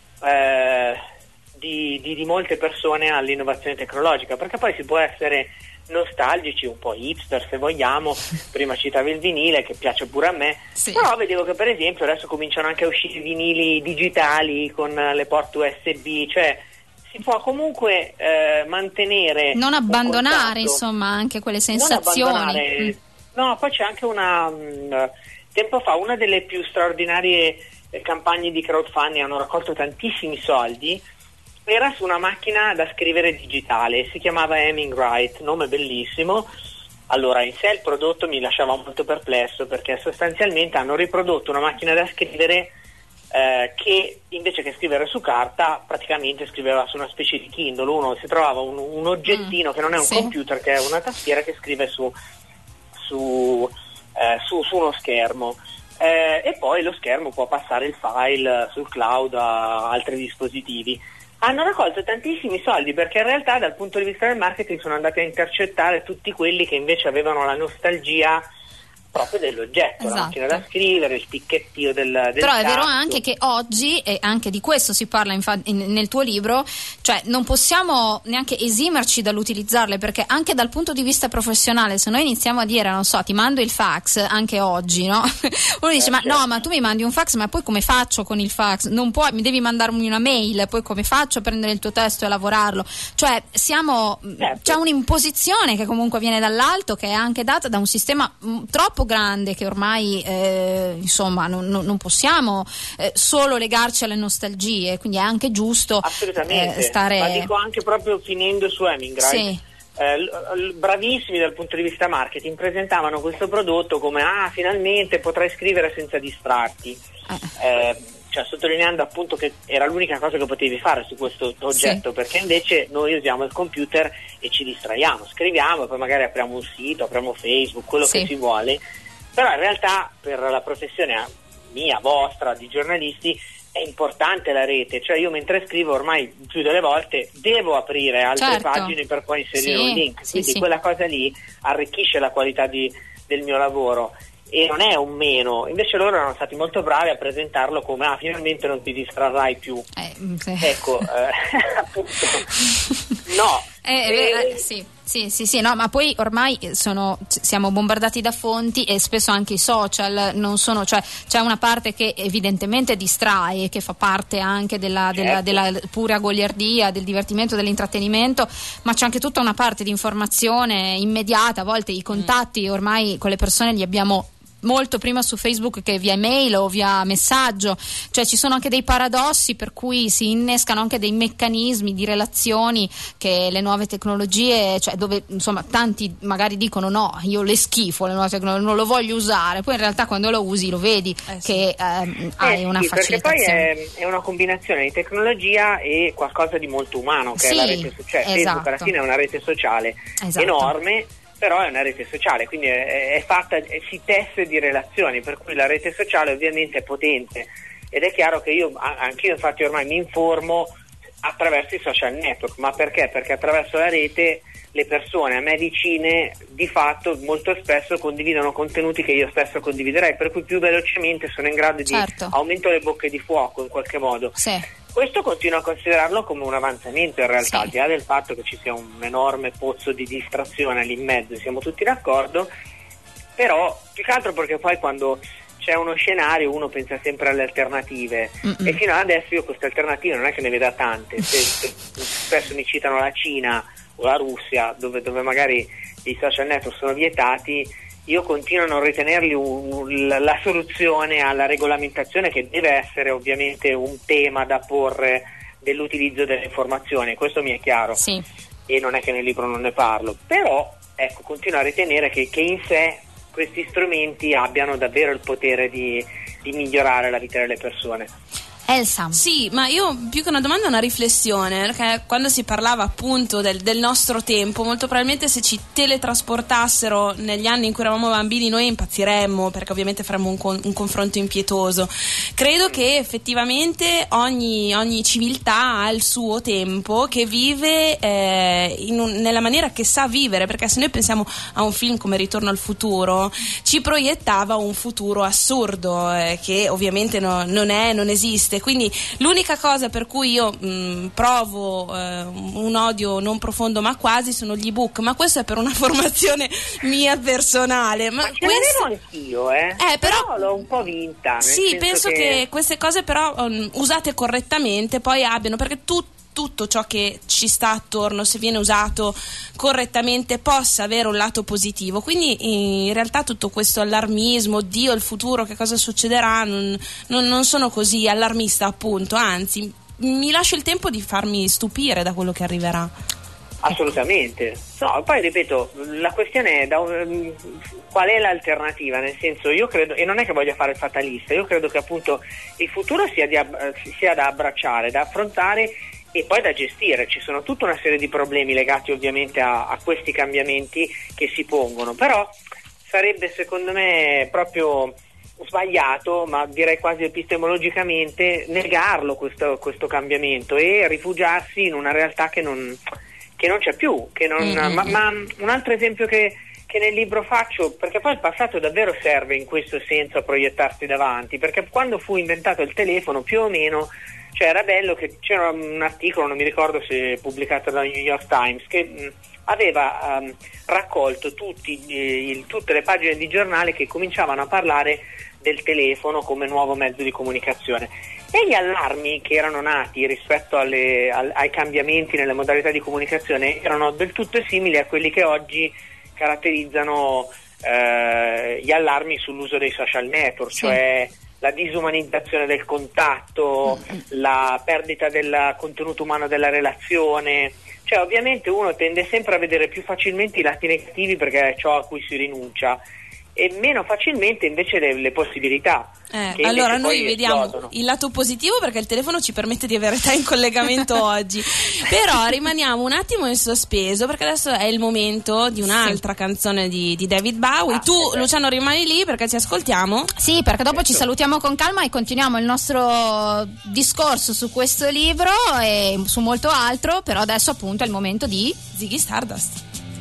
eh, di, di, di molte persone all'innovazione tecnologica, perché poi si può essere nostalgici, un po' hipster se vogliamo. Prima citavi il vinile, che piace pure a me, sì, però vedevo che per esempio adesso cominciano anche a uscire vinili digitali con le porte U S B, cioè si può comunque eh, mantenere, non abbandonare insomma anche quelle sensazioni. Mm. No, poi c'è anche una mh, tempo fa una delle più straordinarie eh, campagne di crowdfunding, hanno raccolto tantissimi soldi, era su una macchina da scrivere digitale, si chiamava Hemming Write, nome bellissimo. Allora, in sé il prodotto mi lasciava molto perplesso, perché sostanzialmente hanno riprodotto una macchina da scrivere eh, che invece che scrivere su carta praticamente scriveva su una specie di Kindle. Uno si trovava un, un oggettino mm, che non è un sì. computer, che è una tastiera che scrive su, su, eh, su, su uno schermo. Eh, e poi lo schermo può passare il file sul cloud a altri dispositivi. Hanno raccolto tantissimi soldi, perché in realtà dal punto di vista del marketing sono andati a intercettare tutti quelli che invece avevano la nostalgia proprio dell'oggetto, esatto, la macchina da scrivere, il ticchettio del, del però è tasto. vero anche che oggi, e anche di questo si parla infa- in, nel tuo libro, cioè non possiamo neanche esimerci dall'utilizzarle, perché anche dal punto di vista professionale, se noi iniziamo a dire, non so, ti mando il fax anche oggi, no? Uno dice, eh, ma certo. no, ma tu mi mandi un fax, ma poi come faccio con il fax? Non puoi, mi devi mandarmi una mail, poi come faccio a prendere il tuo testo e lavorarlo? Cioè siamo, certo. c'è un'imposizione che comunque viene dall'alto, che è anche data da un sistema mh, troppo troppo grande che ormai eh, insomma non, non, non possiamo eh, solo legarci alle nostalgie, quindi è anche giusto assolutamente eh, stare. Ma dico anche proprio finendo su Hemingway, sì. eh, l- bravissimi dal punto di vista marketing, presentavano questo prodotto come ah finalmente potrai scrivere senza distrarti, eh. Eh, cioè sottolineando appunto che era l'unica cosa che potevi fare su questo oggetto, sì. Perché invece noi usiamo il computer e ci distraiamo, scriviamo, poi magari apriamo un sito, apriamo Facebook, quello sì. che si vuole, però in realtà per la professione mia, vostra, di giornalisti è importante la rete, cioè io mentre scrivo ormai più delle volte devo aprire altre certo. pagine per poi inserire sì. un link, sì, quindi sì. quella cosa lì arricchisce la qualità di, del mio lavoro. E non è un meno, invece loro erano stati molto bravi a presentarlo come ah finalmente non ti distrarrai più, eh, sì. ecco eh, appunto no eh, e... eh, sì sì sì sì no, ma poi ormai sono, siamo bombardati da fonti e spesso anche i social non sono, cioè c'è una parte che evidentemente distrae, che fa parte anche della, certo. della, della pura goliardia, del divertimento, dell'intrattenimento, ma c'è anche tutta una parte di informazione immediata, a volte i contatti ormai con le persone li abbiamo molto prima su Facebook che via email o via messaggio, cioè ci sono anche dei paradossi per cui si innescano anche dei meccanismi di relazioni che le nuove tecnologie, cioè dove insomma tanti magari dicono no, io le schifo le nuove tecnologie, non lo voglio usare, poi in realtà quando lo usi lo vedi eh sì. che ehm, hai eh una sì, facilitazione. Perché poi è, è una combinazione di tecnologia e qualcosa di molto umano che sì, è la rete sociale, cioè esatto. Facebook alla fine è una rete sociale esatto. enorme, però è una rete sociale, quindi è, è fatta, è, si tesse di relazioni, per cui la rete sociale ovviamente è potente ed è chiaro che io, anch'io infatti ormai mi informo attraverso i social network, ma perché? Perché attraverso la rete le persone a me vicine di fatto molto spesso condividono contenuti che io stesso condividerei, per cui più velocemente sono in grado certo. di aumento le bocche di fuoco in qualche modo. Sì. Questo continuo a considerarlo come un avanzamento in realtà, sì. al di là del fatto che ci sia un enorme pozzo di distrazione lì in mezzo, siamo tutti d'accordo, però più che altro perché poi quando c'è uno scenario uno pensa sempre alle alternative Mm-mm. e fino ad adesso io queste alternative non è che ne veda tante, se, se, spesso mi citano la Cina o la Russia dove, dove magari i social network sono vietati, io continuo a non ritenerli un, un, la soluzione alla regolamentazione che deve essere ovviamente un tema da porre dell'utilizzo delle informazioni, questo mi è chiaro sì. e non è che nel libro non ne parlo, però ecco continuo a ritenere che, che in sé questi strumenti abbiano davvero il potere di, di migliorare la vita delle persone. Elsa. Sì, ma io più che una domanda una riflessione, perché quando si parlava appunto del, del nostro tempo, molto probabilmente se ci teletrasportassero negli anni in cui eravamo bambini noi impazziremmo, perché ovviamente faremmo un, con, un confronto impietoso. Credo che effettivamente ogni, ogni civiltà ha il suo tempo che vive eh, in un, nella maniera che sa vivere, perché se noi pensiamo a un film come Ritorno al futuro ci proiettava un futuro assurdo eh, che ovviamente no, non è, non esiste. Quindi l'unica cosa per cui io mh, provo eh, un odio non profondo ma quasi sono gli ebook, ma questo è per una formazione mia personale. Ma, ma ce questo... l'avevo anch'io, eh? eh però... però l'ho un po' vinta. Sì, penso che... che queste cose però um, usate correttamente poi abbiano, perché tutto tutto ciò che ci sta attorno, se viene usato correttamente, possa avere un lato positivo. Quindi in realtà tutto questo allarmismo, Dio il futuro, che cosa succederà, non, non, non sono così allarmista, appunto, anzi mi lascio il tempo di farmi stupire da quello che arriverà. Assolutamente. No, poi ripeto, la questione è da, um, qual è l'alternativa, nel senso io credo, e non è che voglia fare il fatalista, io credo che appunto il futuro sia, di, sia da abbracciare, da affrontare e poi da gestire. Ci sono tutta una serie di problemi legati ovviamente a, a questi cambiamenti che si pongono, però sarebbe secondo me proprio sbagliato, ma direi quasi epistemologicamente, negarlo questo, questo cambiamento e rifugiarsi in una realtà che non, che non c'è più, che non, mm-hmm. ma, ma un altro esempio che, che nel libro faccio, perché poi il passato davvero serve in questo senso a proiettarsi davanti, perché quando fu inventato il telefono più o meno, cioè era bello che c'era un articolo, non mi ricordo se pubblicato dal New York Times, che mh, aveva um, raccolto tutti, eh, il, tutte le pagine di giornale che cominciavano a parlare del telefono come nuovo mezzo di comunicazione, e gli allarmi che erano nati rispetto alle, al, ai cambiamenti nelle modalità di comunicazione erano del tutto simili a quelli che oggi caratterizzano eh, gli allarmi sull'uso dei social network, sì. cioè la disumanizzazione del contatto, mm. la perdita del contenuto umano della relazione. Cioè ovviamente uno tende sempre a vedere più facilmente i lati negativi perché è ciò a cui si rinuncia, e meno facilmente invece le, le possibilità. Eh, allora noi vediamo esplodano. Il lato positivo, perché il telefono ci permette di avere te in collegamento oggi, però rimaniamo un attimo in sospeso perché adesso è il momento di un'altra sì. canzone di, di David Bowie. Ah, tu esatto. Luciano rimani lì perché ci ascoltiamo? Sì, perché dopo certo. ci salutiamo con calma e continuiamo il nostro discorso su questo libro e su molto altro, però adesso appunto è il momento di Ziggy Stardust.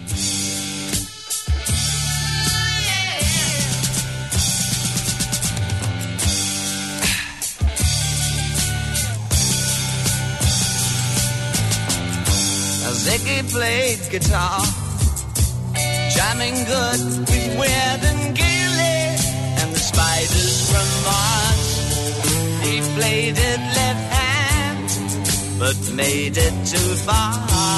Ziggy played guitar, jamming good with Weird and Gilly and the Spiders from Mars. He played it left hand, but made it too far.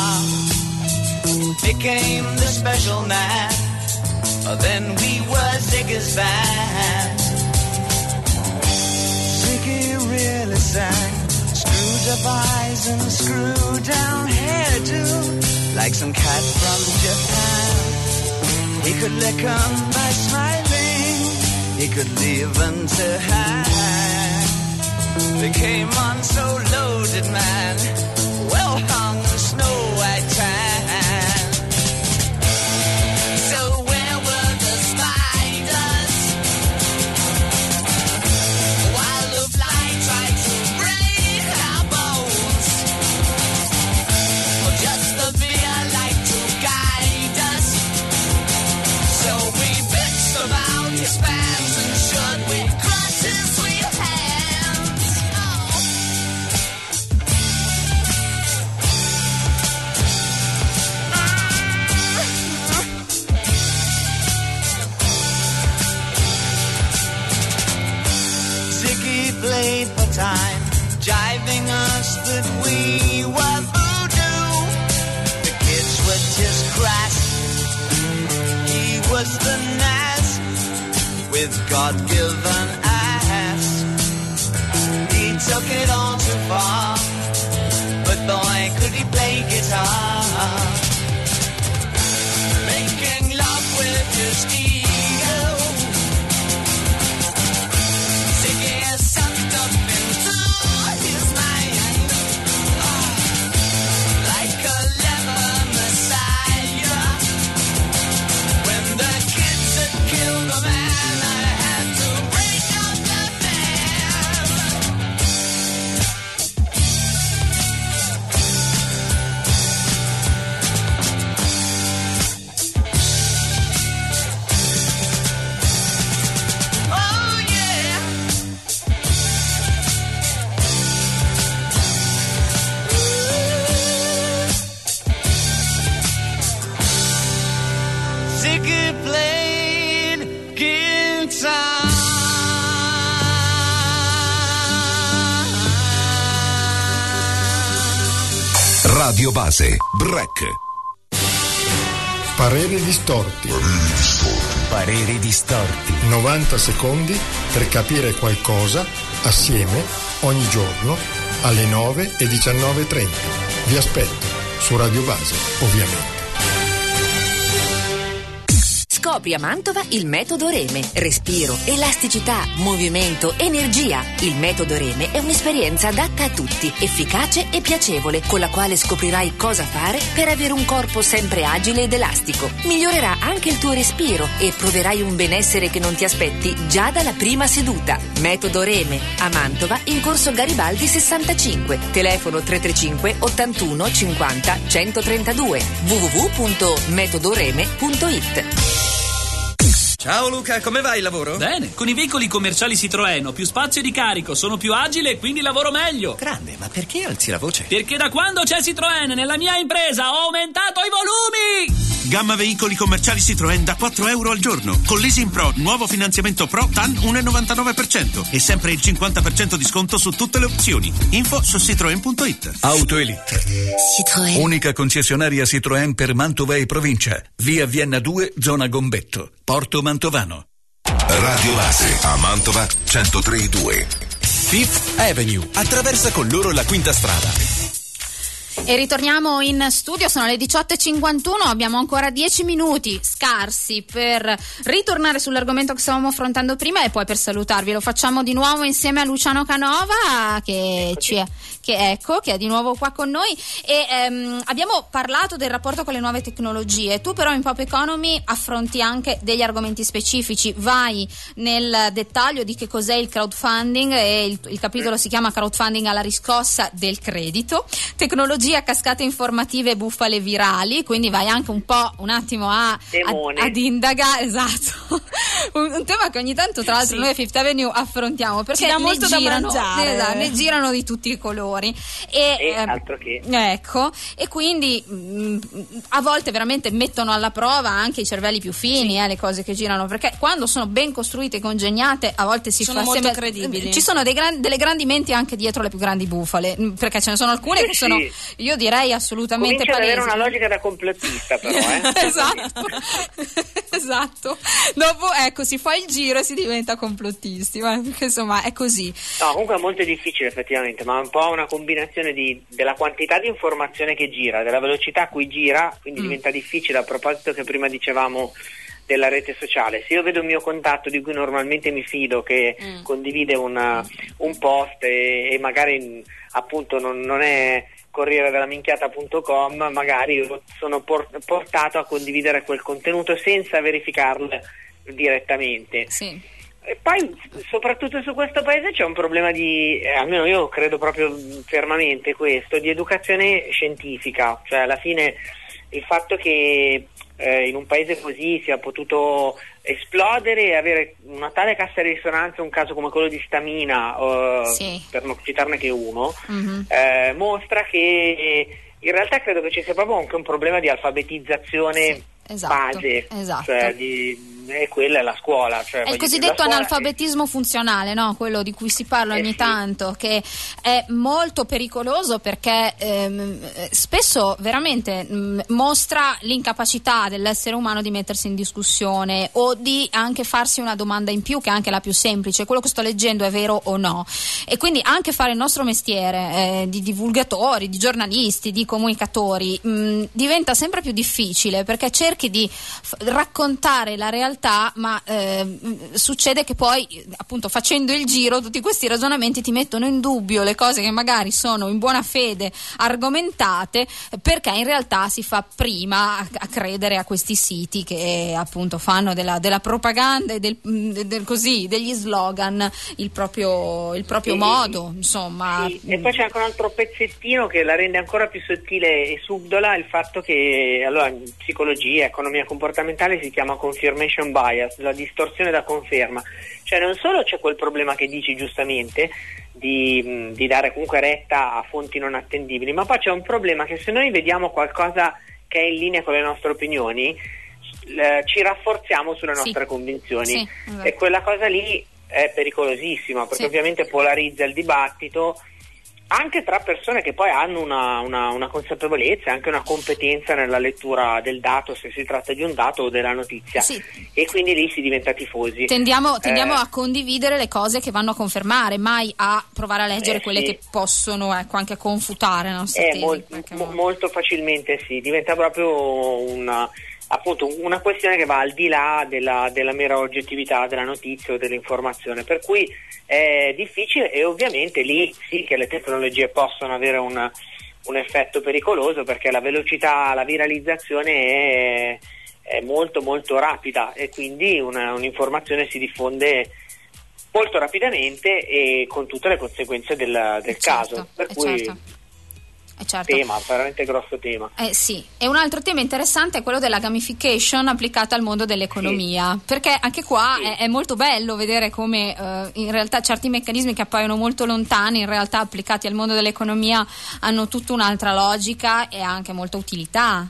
Became the special man, then we were Ziggy's band. Ziggy really sang, screwed up eyes and screwed down hairdo, like some cat from Japan. He could lick 'em by smiling, he could leave 'em to hang. They came on so loaded, man, well hung the snow white tan. So where were the spiders while the fly tried to break our bones? Or just the fear like to guide us? So we bitched about his fans, and should we cross his sweet hands? Oh. Ziggy played for time, jiving us that we were voodoo. The kids were just crass, he was the Nas with God-given ass. He took it all too far, but boy could he play guitar. Making love with his ego, Ziggy sucked up into his mind, oh, like a leather messiah. When the kids had killed a man, I had to break up the band. Oh yeah. Ziggy played guitar. Radio Base, Break. Pareri distorti. Pareri distorti. novanta secondi per capire qualcosa assieme ogni giorno alle nove e diciannove e trenta. Vi aspetto su Radio Base, ovviamente. Scopri a Mantova il metodo Reme. Respiro, elasticità, movimento, energia. Il metodo Reme è un'esperienza adatta a tutti, efficace e piacevole, con la quale scoprirai cosa fare per avere un corpo sempre agile ed elastico. Migliorerà anche il tuo respiro e proverai un benessere che non ti aspetti già dalla prima seduta. Metodo Reme, a Mantova, in corso Garibaldi sessantacinque. Telefono tre tre cinque ottantuno cinquanta centotrentadue. w w w punto metodoreme punto i t. Ciao Luca, come va il lavoro? Bene, con i veicoli commerciali Citroën ho più spazio di carico, sono più agile e quindi lavoro meglio. Grande, ma perché alzi la voce? Perché da quando c'è Citroën nella mia impresa ho aumentato i volumi! Gamma veicoli commerciali Citroën da quattro euro al giorno. Con Leasing Pro, nuovo finanziamento Pro T A N uno virgola novantanove per cento e sempre il cinquanta per cento di sconto su tutte le opzioni. Info su citroen punto i t. Auto Elite. Citroën. Unica concessionaria Citroën per Mantova e provincia. Via Vienna due, zona Gombetto. Porto Mantovano. Radio Base a Mantova centotré virgola due. Fifth Avenue attraversa con loro la quinta strada. E ritorniamo in studio, sono le diciotto e cinquantuno, abbiamo ancora dieci minuti scarsi per ritornare sull'argomento che stavamo affrontando prima e poi per salutarvi. Lo facciamo di nuovo insieme a Luciano Canova che, ci è, che, ecco, che è di nuovo qua con noi e ehm, abbiamo parlato del rapporto con le nuove tecnologie. Tu però in Pop Economy affronti anche degli argomenti specifici, vai nel dettaglio di che cos'è il crowdfunding e il, il capitolo si chiama Crowdfunding alla riscossa del credito, tecnologia a cascate informative e bufale virali, quindi vai anche un po' un attimo a, a ad indagare, esatto, un, un tema che ogni tanto tra l'altro sì. noi a Fifth Avenue affrontiamo perché ci dà ne molto girano, da mangiare, esatto, ne girano di tutti i colori e, e ehm, altro che ecco e quindi mh, a volte veramente mettono alla prova anche i cervelli più fini, sì. eh, le cose che girano, perché quando sono ben costruite e congegnate a volte si sono fa molto sembra, credibili, ci sono dei gran, delle grandi menti anche dietro le più grandi bufale, perché ce ne sono alcune sì, che sono sì. io direi assolutamente comincia palesi. ad avere una logica da complottista però eh? esatto esatto dopo ecco si fa il giro e si diventa complottisti, ma perché insomma è così. No, comunque è molto difficile effettivamente, ma è un po' una combinazione di, della quantità di informazione che gira, della velocità a cui gira, quindi mm. diventa difficile. A proposito che prima dicevamo della rete sociale, se io vedo un mio contatto di cui normalmente mi fido che mm. condivide una, un post e, e magari appunto non, non è corriere della minchiata punto com, magari sono portato a condividere quel contenuto senza verificarlo direttamente. Sì. E poi soprattutto su questo paese c'è un problema di, eh, almeno io credo proprio fermamente questo, di educazione scientifica, cioè alla fine il fatto che eh, in un paese così sia potuto esplodere e avere una tale cassa di risonanza, un caso come quello di Stamina, uh, sì. per non citarne che uno, mm-hmm. eh, mostra che in realtà credo che ci sia proprio anche un problema di alfabetizzazione sì, esatto, base, esatto. Cioè di, e quella è la scuola. Cioè, è il cosiddetto analfabetismo è... funzionale, no? Quello di cui si parla eh ogni sì. tanto, che è molto pericoloso perché ehm, spesso veramente mh, mostra l'incapacità dell'essere umano di mettersi in discussione o di anche farsi una domanda in più, che è anche la più semplice: quello che sto leggendo è vero o no? E quindi anche fare il nostro mestiere eh, di divulgatori, di giornalisti, di comunicatori mh, diventa sempre più difficile, perché cerchi di f- raccontare la realtà, ma eh, succede che poi appunto facendo il giro tutti questi ragionamenti ti mettono in dubbio le cose che magari sono in buona fede argomentate, perché in realtà si fa prima a, a credere a questi siti che appunto fanno della, della propaganda e del, del, del così degli slogan il proprio, il proprio sì, modo, insomma. Sì. E poi c'è anche un altro pezzettino che la rende ancora più sottile e subdola, il fatto che allora in psicologia, economia comportamentale si chiama confirmation bias, la distorsione da conferma, cioè non solo c'è quel problema che dici giustamente di, di dare comunque retta a fonti non attendibili, ma poi c'è un problema che se noi vediamo qualcosa che è in linea con le nostre opinioni eh, ci rafforziamo sulle nostre sì. convinzioni sì, esatto. E quella cosa lì è pericolosissima perché sì. ovviamente polarizza il dibattito anche tra persone che poi hanno una, una, una consapevolezza, anche una competenza nella lettura del dato, se si tratta di un dato o della notizia, sì. e quindi lì si diventa tifosi. Tendiamo, tendiamo eh, a condividere le cose che vanno a confermare, mai a provare a leggere eh, quelle sì. che possono ecco, anche confutare la nostra eh, tesi. Molto, mo- molto facilmente sì, diventa proprio una, appunto una questione che va al di là della, della mera oggettività della notizia o dell'informazione, per cui è difficile e ovviamente lì sì che le tecnologie possono avere un, un effetto pericoloso, perché la velocità, la viralizzazione è, è molto molto rapida e quindi una, un'informazione si diffonde molto rapidamente e con tutte le conseguenze del, del certo, caso, per cui certo. Eh certo. tema, veramente grosso tema. Eh sì, e un altro tema interessante è quello della gamification applicata al mondo dell'economia, sì. perché anche qua sì. è, è molto bello vedere come eh, in realtà certi meccanismi che appaiono molto lontani, in realtà applicati al mondo dell'economia hanno tutta un'altra logica e anche molta utilità.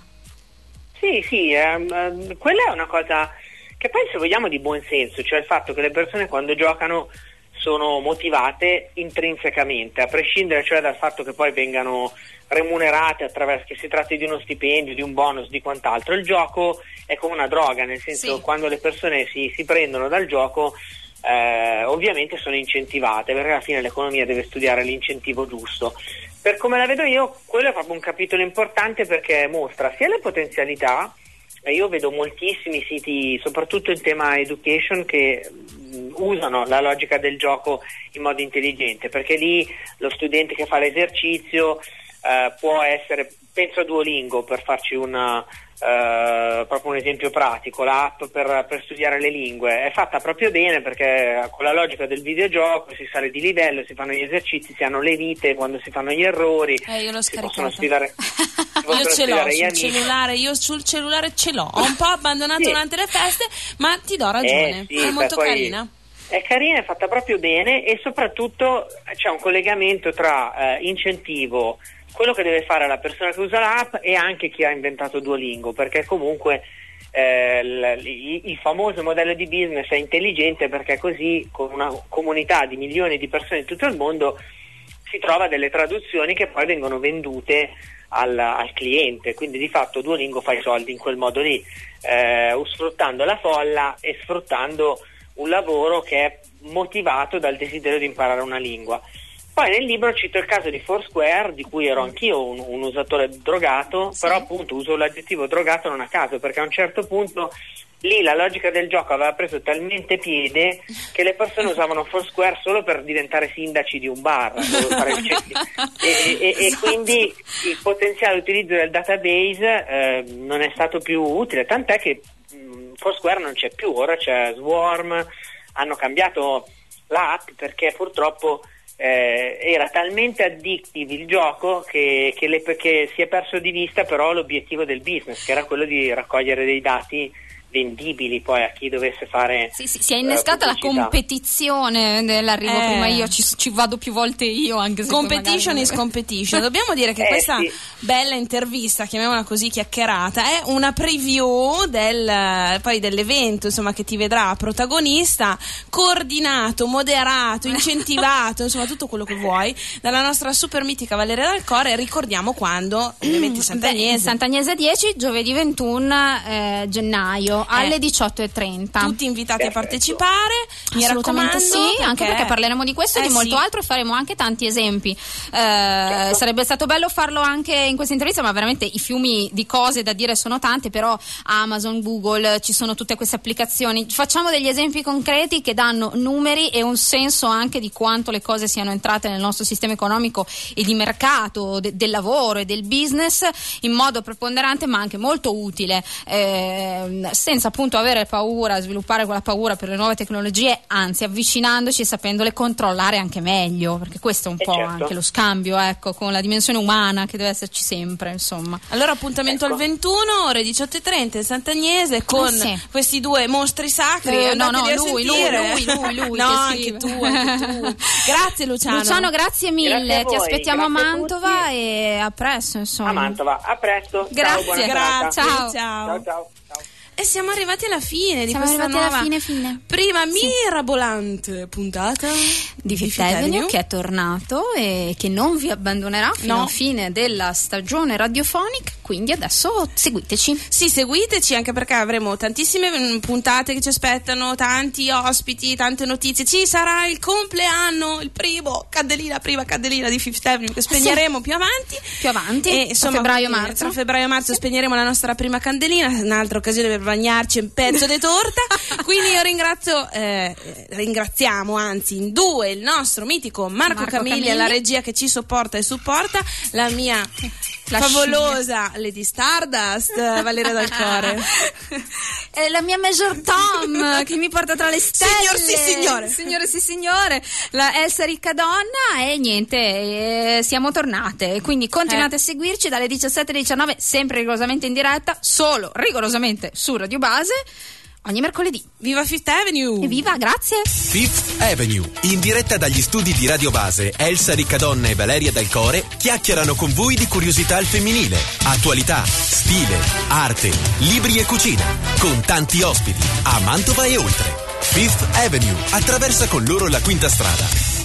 Sì, sì, ehm, quella è una cosa che poi se vogliamo di buon senso, cioè il fatto che le persone quando giocano sono motivate intrinsecamente, a prescindere cioè dal fatto che poi vengano remunerate attraverso, che si tratti di uno stipendio, di un bonus, di quant'altro. Il gioco è come una droga, nel senso, sì. quando le persone si, si prendono dal gioco eh, ovviamente sono incentivate, perché alla fine l'economia deve studiare l'incentivo giusto. Per come la vedo io, quello è proprio un capitolo importante, perché mostra sia le potenzialità. Io vedo moltissimi siti, soprattutto in tema education, che mh, usano la logica del gioco in modo intelligente, perché lì lo studente che fa l'esercizio eh, può essere, penso a Duolingo per farci una, eh, proprio un esempio pratico, l'app per, per studiare le lingue è fatta proprio bene, perché con la logica del videogioco si sale di livello, si fanno gli esercizi, si hanno le vite quando si fanno gli errori, eh, io l'ho si scaricato. possono sfidare. Io ce l'ho sul cellulare, io sul cellulare ce l'ho, ho un po' abbandonato sì. durante le feste, ma ti do ragione, eh, sì, è molto beh, poi carina. È carina, è fatta proprio bene, e soprattutto c'è un collegamento tra eh, incentivo, quello che deve fare la persona che usa l'app, e anche chi ha inventato Duolingo, perché comunque eh, il, il famoso modello di business è intelligente, perché così con una comunità di milioni di persone in tutto il mondo si trova delle traduzioni che poi vengono vendute al, al cliente, quindi di fatto Duolingo fa i soldi in quel modo lì, eh, sfruttando la folla e sfruttando un lavoro che è motivato dal desiderio di imparare una lingua. Poi nel libro cito il caso di Foursquare, di cui ero anch'io un, un usatore drogato, sì. Però appunto uso l'aggettivo drogato non a caso, perché a un certo punto lì la logica del gioco aveva preso talmente piede che le persone usavano Foursquare solo per diventare sindaci di un bar e, e, e quindi il potenziale utilizzo del database eh, non è stato più utile, tant'è che mh, Foursquare non c'è più, ora c'è Swarm, hanno cambiato l'app perché purtroppo eh, era talmente addictive il gioco che, che, le, che si è perso di vista però l'obiettivo del business, che era quello di raccogliere dei dati vendibili poi a chi dovesse fare. Sì, sì, si è innescata uh, la competizione dell'arrivo eh. prima io, ci, ci vado più volte io, anche se competition magari... is competition. Dobbiamo dire che eh, questa sì. bella intervista, chiamiamola così, chiacchierata, è una preview del poi dell'evento, insomma, che ti vedrà protagonista, coordinato, moderato, incentivato, insomma tutto quello che vuoi dalla nostra super mitica Valeria Dal Core. Ricordiamo quando, ovviamente Sant'Agnese. Sant'Agnese dieci, giovedì ventuno eh, gennaio alle diciotto e trenta. Tutti invitati a partecipare, mi assolutamente sì, perché... anche perché parleremo di questo e eh di molto sì. altro, e faremo anche tanti esempi. Eh, certo. Sarebbe stato bello farlo anche in questa intervista, ma veramente i fiumi di cose da dire sono tante, però Amazon, Google, ci sono tutte queste applicazioni. Facciamo degli esempi concreti che danno numeri e un senso anche di quanto le cose siano entrate nel nostro sistema economico e di mercato, de- del lavoro e del business in modo preponderante, ma anche molto utile, eh, senza appunto avere paura, sviluppare quella paura per le nuove tecnologie, anzi avvicinandoci e sapendole controllare anche meglio, perché questo è un eh po' certo. anche lo scambio, ecco, con la dimensione umana che deve esserci sempre, insomma. Allora appuntamento ecco. al ventuno, ore diciotto e trenta in Sant'Agnese con eh sì. questi due mostri sacri. Eh, no, no, a lui, lui, lui, lui, lui, no, che anche tu, anche tu. Grazie Luciano. Luciano, grazie mille, grazie a voi, ti aspettiamo a grazie Mantova a e a presto, insomma. A Mantova, a presto. Grazie, ciao, buona grazie, serata. ciao. Ciao, ciao. E siamo arrivati alla fine di Siamo questa arrivati nuova alla fine, fine. prima Sì. mirabolante puntata di Fifth Avenue, che è tornato e che non vi abbandonerà fino no. alla fine della stagione radiofonica, quindi adesso seguiteci. Sì, seguiteci, anche perché avremo tantissime mh, puntate che ci aspettano, tanti ospiti, tante notizie. Ci sarà il compleanno, il primo candelina, prima candelina di Fifth Avenue che spegneremo sì. più avanti. Più avanti, e, insomma, febbraio-marzo. Tra febbraio-marzo sì. spegneremo la nostra prima candelina, un'altra occasione per bagnarci un pezzo di torta. Quindi io ringrazio, eh, ringraziamo anzi in due il nostro mitico Marco, Marco Camilli, Camilli, alla regia che ci sopporta e supporta, la mia la favolosa scimmia. Lady Stardust, Valeria Dal Core. È la mia Major Tom che mi porta tra le stelle. Signor sì signore. Signore sì signore. La Elsa ricca donna e niente, eh, siamo tornate. Quindi continuate eh. a seguirci dalle diciassette alle diciannove, sempre rigorosamente in diretta, solo rigorosamente su Radio Base. Ogni mercoledì. Viva Fifth Avenue! Evviva, grazie! Fifth Avenue, in diretta dagli studi di Radio Base, Elsa Riccadonna e Valeria Dal Core chiacchierano con voi di curiosità al femminile, attualità, stile, arte, libri e cucina, con tanti ospiti, a Mantova e oltre. Fifth Avenue, attraversa con loro la quinta strada.